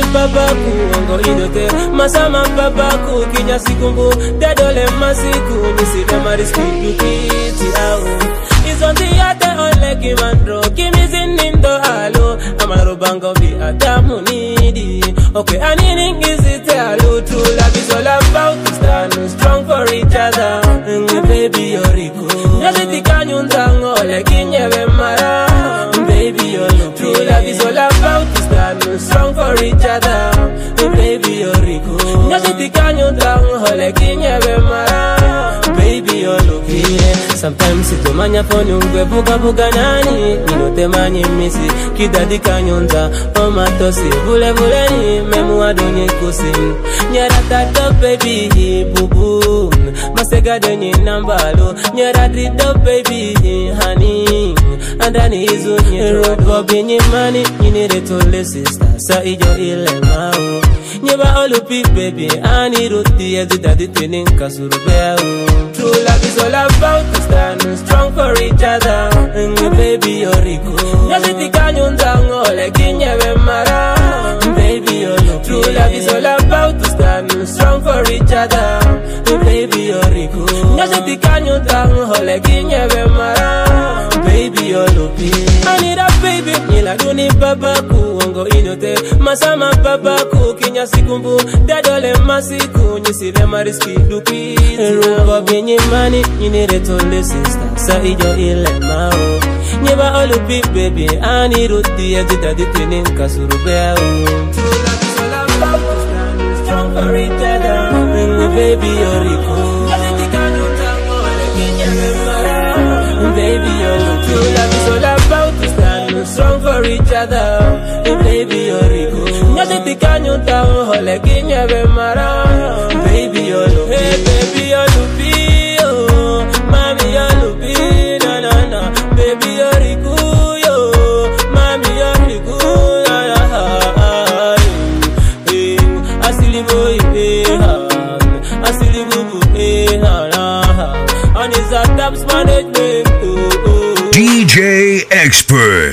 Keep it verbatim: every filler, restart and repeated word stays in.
babaku ongo idote masama babaku kinya sikumbu dadole masiku nisile mariski dukiti au izonti ate ole kimandro kimizinindo alo amaro bango bi adamu nidi okay anini ngizite alo true love is all about to stand strong for each other and baby yoriko yaziti kanyunda ngole kinyebe mara baby yoriko true love is all about to stand strong for each other and baby yoriko yaziti kanyunda ngole kinyebe mara baby yoriko sometimes ito manya phone ungwe buga buga nani inote manyi misi kidadi kanyonza omatosi vule vule ni memu adonye kusin nyarata do baby bubu masega denye nambalo nyarati do baby honey andani izu nyero binyi mani nyinire tole sister sa ijo ile mao nyeba olupi baby ani ruti edidadi twinin kasurubea true love is all about to stand strong for each other and baby yoriko yaziti kanyunda ngole kinyebe mara baby yoriko true love is all about to stand strong for each other and baby yoriko yaziti kanyunda ngole kinyebe mara baby yoriko I need a baby nila duni babaku ongo inote masama babaku kinya sikumbu dadole masiku nisile mariski duki rubo binyi mani nyinire tole sister sa ijo ile mao nyeba olupi baby ani ruti edita di twinin kasurubea true love is all about to stand strong for each other and baby yoriko baby yoriko true love is all about to stand strong for each other and baby yoriko nyaziti kanyuta hole kinyebe mara baby yoriko hey baby yoriko oh mami yoriko na na na baby yoriko yo mami yoriko na na hey asili boy hey asili bubu hey ha on his adapts management D J Expert.